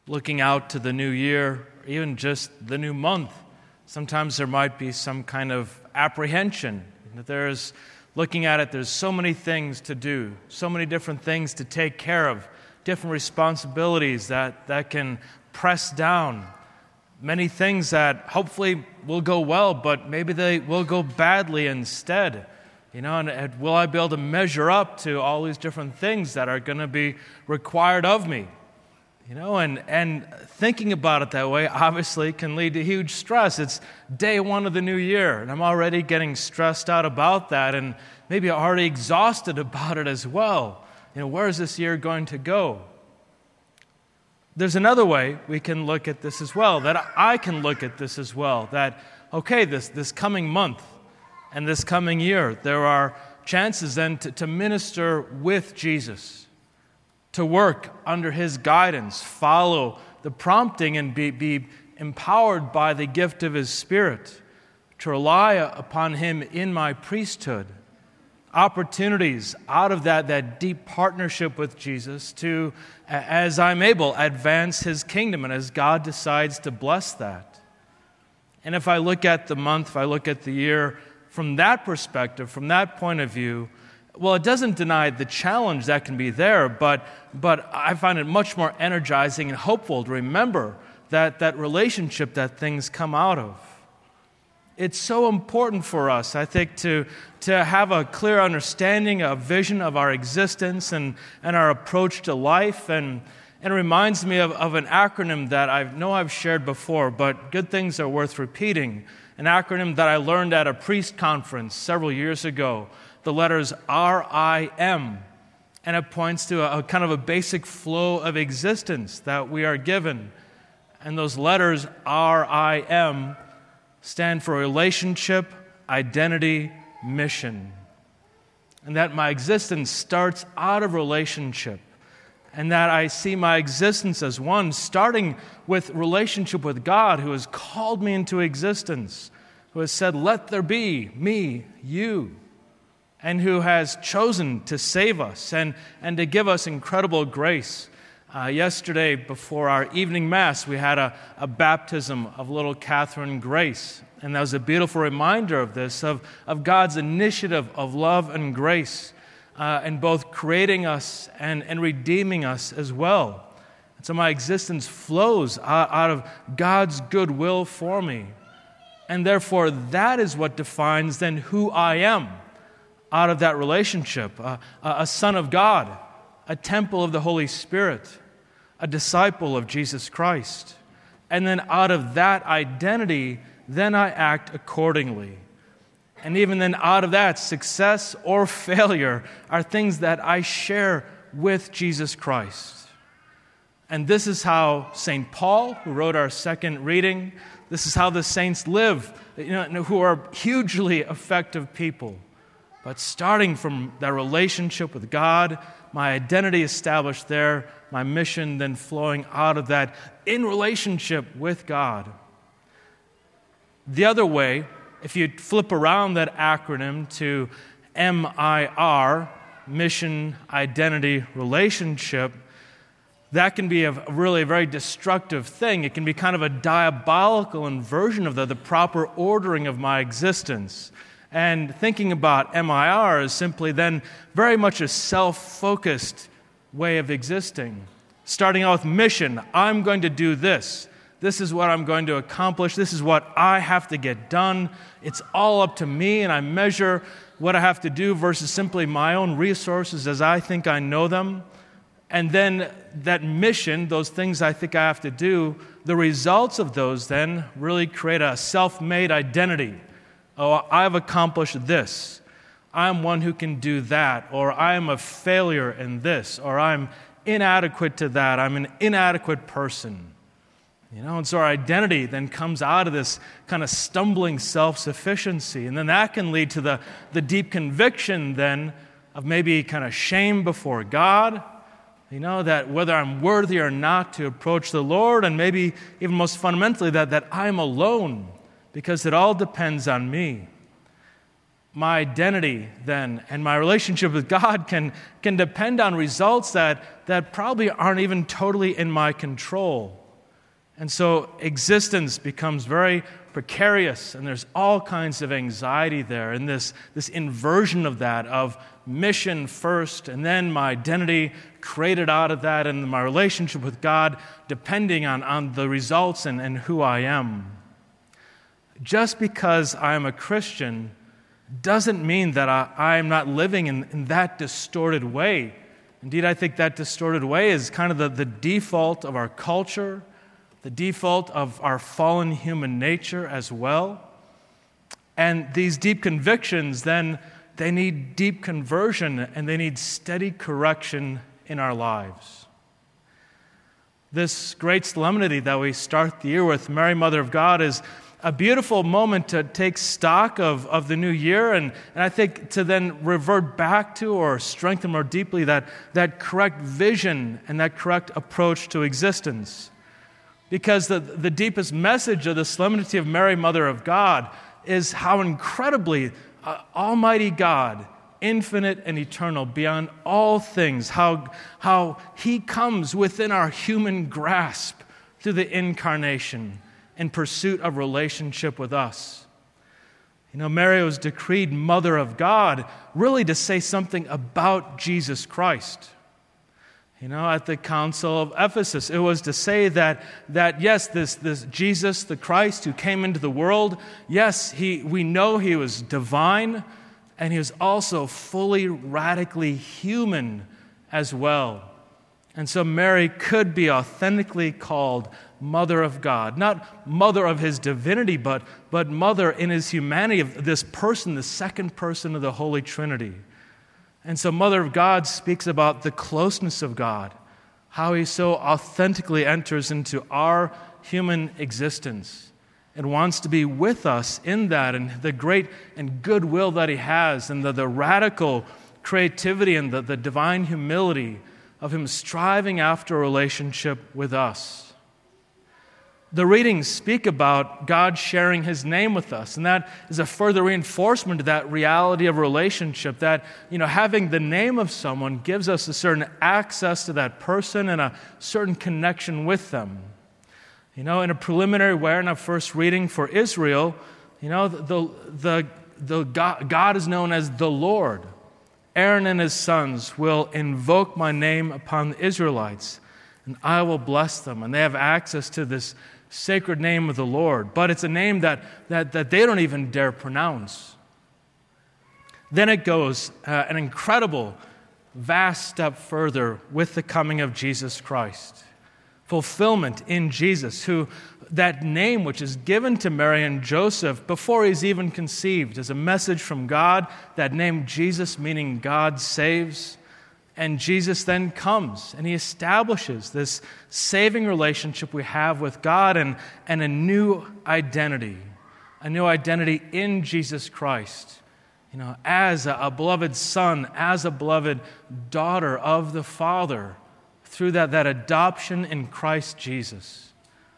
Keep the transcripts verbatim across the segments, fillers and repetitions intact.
looking out to the new year, even just the new month, sometimes there might be some kind of apprehension. There's, looking at it, there's so many things to do, so many different things to take care of, different responsibilities that, that can press down, many things that hopefully will go well, but maybe they will go badly instead. You know, and, and will I be able to measure up to all these different things that are going to be required of me? You know, and, and thinking about it that way obviously can lead to huge stress. It's day one of the new year, and I'm already getting stressed out about that, and maybe already exhausted about it as well. You know, where is this year going to go? There's another way we can look at this as well, that I can look at this as well, that, okay, this, this coming month and this coming year, there are chances then to, to minister with Jesus, to work under His guidance, follow the prompting and be, be empowered by the gift of His Spirit, to rely upon Him in my priesthood. Opportunities out of that, that deep partnership with Jesus to, as I'm able, advance His kingdom and as God decides to bless that. And if I look at the month, if I look at the year from that perspective, from that point of view, well, it doesn't deny the challenge that can be there, but but I find it much more energizing and hopeful to remember that, that relationship that things come out of. It's so important for us, I think, to, to have a clear understanding, a vision of our existence and, and our approach to life. And, and it reminds me of, of an acronym that I know I've shared before, but good things are worth repeating. An acronym that I learned at a priest conference several years ago. The letters R I M, and it points to a, a kind of a basic flow of existence that we are given. And those letters R I M stand for relationship, identity, mission. And that my existence starts out of relationship, and that I see my existence as one, starting with relationship with God, who has called me into existence, who has said, let there be me, you, and who has chosen to save us and, and to give us incredible grace. Uh, yesterday, before our evening Mass, we had a, a baptism of little Catherine Grace. And that was a beautiful reminder of this, of, of God's initiative of love and grace, uh, and both creating us and, and redeeming us as well. And so my existence flows out, out of God's goodwill for me. And therefore, that is what defines then who I am. Out of that relationship, uh, a son of God, a temple of the Holy Spirit, a disciple of Jesus Christ. And then out of that identity, then I act accordingly. And even then out of that, success or failure are things that I share with Jesus Christ. And this is how Saint Paul, who wrote our second reading, this is how the saints live, you know, who are hugely effective people. But starting from that relationship with God, my identity established there, my mission then flowing out of that in relationship with God. The other way, if you flip around that acronym to M I R, mission, identity, relationship, that can be a really a very destructive thing. It can be kind of a diabolical inversion of the, the proper ordering of my existence. And thinking about M I R is simply then very much a self-focused way of existing. Starting out with mission, I'm going to do this. This is what I'm going to accomplish. This is what I have to get done. It's all up to me, and I measure what I have to do versus simply my own resources as I think I know them. And then that mission, those things I think I have to do, the results of those then really create a self-made identity. Oh, I've accomplished this. I'm one who can do that. Or I'm a failure in this. Or I'm inadequate to that. I'm an inadequate person. You know, and so our identity then comes out of this kind of stumbling self-sufficiency. And then that can lead to the, the deep conviction then of maybe kind of shame before God. You know, that whether I'm worthy or not to approach the Lord, and maybe even most fundamentally that, that I'm alone, because it all depends on me. my identity then and my relationship with God can, can depend on results that, that probably aren't even totally in my control. And so existence becomes very precarious, and there's all kinds of anxiety there, and this, this inversion of that, of mission first, and then my identity created out of that, and my relationship with God depending on, on the results and, and who I am. Just because I am a Christian doesn't mean that I, I am not living in, in that distorted way. Indeed, I think that distorted way is kind of the, the default of our culture, the default of our fallen human nature as well. And these deep convictions, then, they need deep conversion and they need steady correction in our lives. This great solemnity that we start the year with, Mary, Mother of God, is a beautiful moment to take stock of, of the new year and, and I think to then revert back to or strengthen more deeply that, that correct vision and that correct approach to existence. Because the, the deepest message of the solemnity of Mary, Mother of God, is how incredibly uh, Almighty God, infinite and eternal, beyond all things, how, how He comes within our human grasp through the incarnation in pursuit of relationship with us. You know, Mary was decreed Mother of God, really to say something about Jesus Christ. You know, at the Council of Ephesus, it was to say that, that yes, this, this Jesus, the Christ who came into the world, yes, he, we know He was divine, and He was also fully, radically human as well. And so Mary could be authentically called Mother of God. Not Mother of His divinity, but, but Mother in His humanity of this person, the second person of the Holy Trinity. And so Mother of God speaks about the closeness of God, how He so authentically enters into our human existence and wants to be with us in that, and the great and good will that He has, and the, the radical creativity and the, the divine humility of Him striving after a relationship with us. The readings speak about God sharing His name with us, and that is a further reinforcement of that reality of relationship, that, you know, having the name of someone gives us a certain access to that person and a certain connection with them. You know, in a preliminary way in our first reading for Israel, you know, the, the, the God, God is known as the Lord. Aaron and his sons will invoke my name upon the Israelites, and I will bless them, and they have access to this sacred name of the Lord, but it's a name that, that, that they don't even dare pronounce. Then it goes uh, an incredible, vast step further with the coming of Jesus Christ. Fulfillment in Jesus, who that name which is given to Mary and Joseph before He's even conceived is a message from God, that name Jesus meaning God saves. And Jesus then comes and He establishes this saving relationship we have with God and, and a new identity, a new identity in Jesus Christ, you know, as a, a beloved son, as a beloved daughter of the Father, through that, that adoption in Christ Jesus.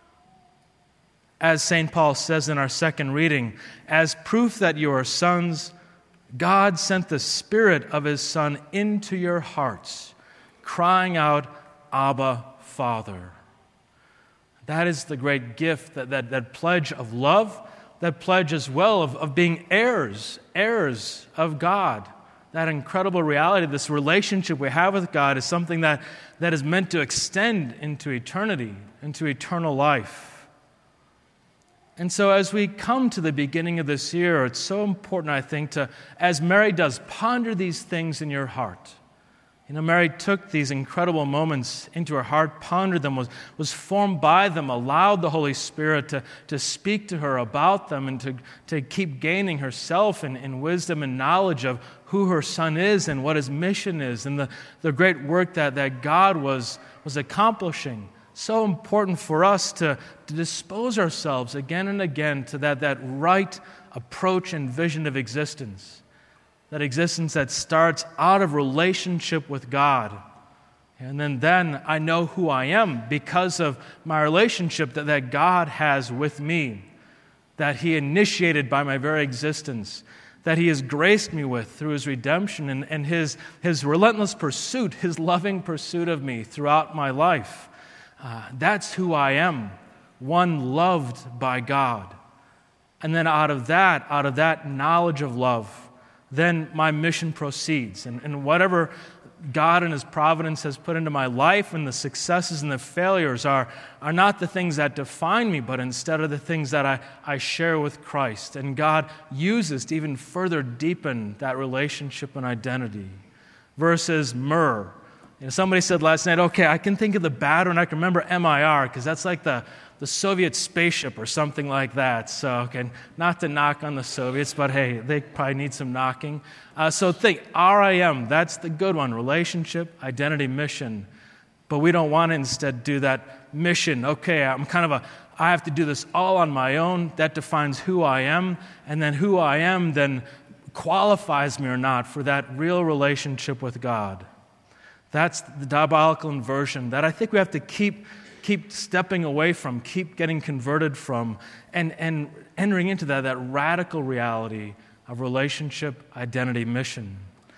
As Saint Paul says in our second reading, as proof that you are sons, God sent the Spirit of His Son into your hearts, crying out, Abba, Father. That is the great gift, that, that, that pledge of love, that pledge as well of, of being heirs, heirs of God. That incredible reality, this relationship we have with God is something that, that is meant to extend into eternity, into eternal life. And so as we come to the beginning of this year, it's so important, I think, to, as Mary does, ponder these things in your heart. You know, Mary took these incredible moments into her heart, pondered them, was, was formed by them, allowed the Holy Spirit to, to speak to her about them and to, to keep gaining herself in, in wisdom and knowledge of who her Son is and what His mission is and the, the great work that, that God was, was accomplishing. So important for us to, to dispose ourselves again and again to that, that right approach and vision of existence. That existence that starts out of relationship with God. And then, then I know who I am because of my relationship that, that God has with me, that He initiated by my very existence, that he has graced me with through his redemption and, and his, his relentless pursuit, his loving pursuit of me throughout my life. Uh, that's who I am, one loved by God. And then out of that, out of that knowledge of love, then my mission proceeds. And, and whatever God and his providence has put into my life, and the successes and the failures are, are not the things that define me, but instead are the things that I, I share with Christ. And God uses to even further deepen that relationship and identity. Versus myrrh. You know, somebody said last night, okay, I can think of the bad one, I can remember M I R, because that's like the, the Soviet spaceship or something like that. So, okay, not to knock on the Soviets, but hey, they probably need some knocking. Uh, so think, R I M, that's the good one, relationship, identity, mission. But we don't want to instead do that mission. Okay, I'm kind of a, I have to do this all on my own. That defines who I am. And then who I am then qualifies me or not for that real relationship with God. That's the diabolical inversion that I think we have to keep keep stepping away from, keep getting converted from, and, and entering into that, that radical reality of relationship, identity, mission.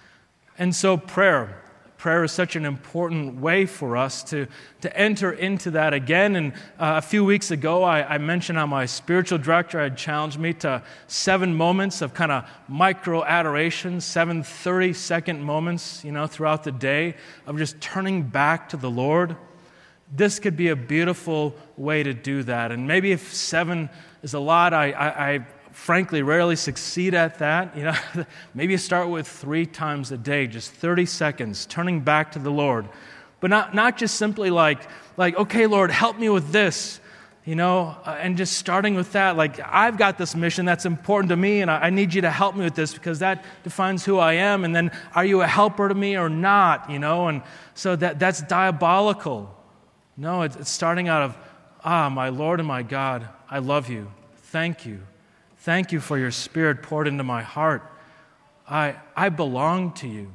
And so prayer. Prayer is such an important way for us to, to enter into that again. And uh, a few weeks ago, I, I mentioned how my spiritual director had challenged me to seven moments of kind of micro adoration, seven thirty-second moments, you know, throughout the day of just turning back to the Lord. This could be a beautiful way to do that. And maybe if seven is a lot, I, I, I frankly rarely succeed at that. You know, maybe you start with three times a day, just thirty seconds, turning back to the Lord. But not, not just simply like, like, okay, Lord, help me with this, you know, uh, and just starting with that. Like, I've got this mission that's important to me, and I, I need you to help me with this because that defines who I am. And then, are you a helper to me or not, you know? And so that that's diabolical. No, it's, it's starting out of, ah, my Lord and my God, I love you. Thank you. Thank you for your Spirit poured into my heart. I, I belong to you.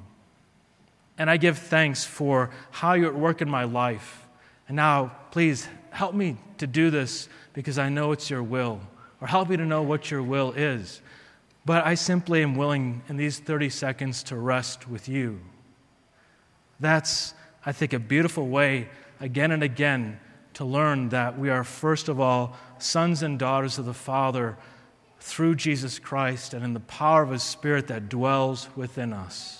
And I give thanks for how you're at work in my life. And now, please, help me to do this because I know it's your will. Or help me to know what your will is. But I simply am willing in these thirty seconds to rest with you. That's, I think, a beautiful way, again and again, to learn that we are, first of all, sons and daughters of the Father through Jesus Christ and in the power of His Spirit that dwells within us.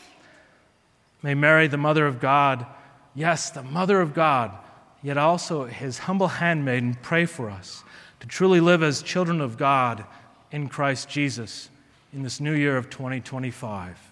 May Mary, the Mother of God, yes, the Mother of God, yet also His humble handmaiden, pray for us to truly live as children of God in Christ Jesus in this new year of twenty twenty-five.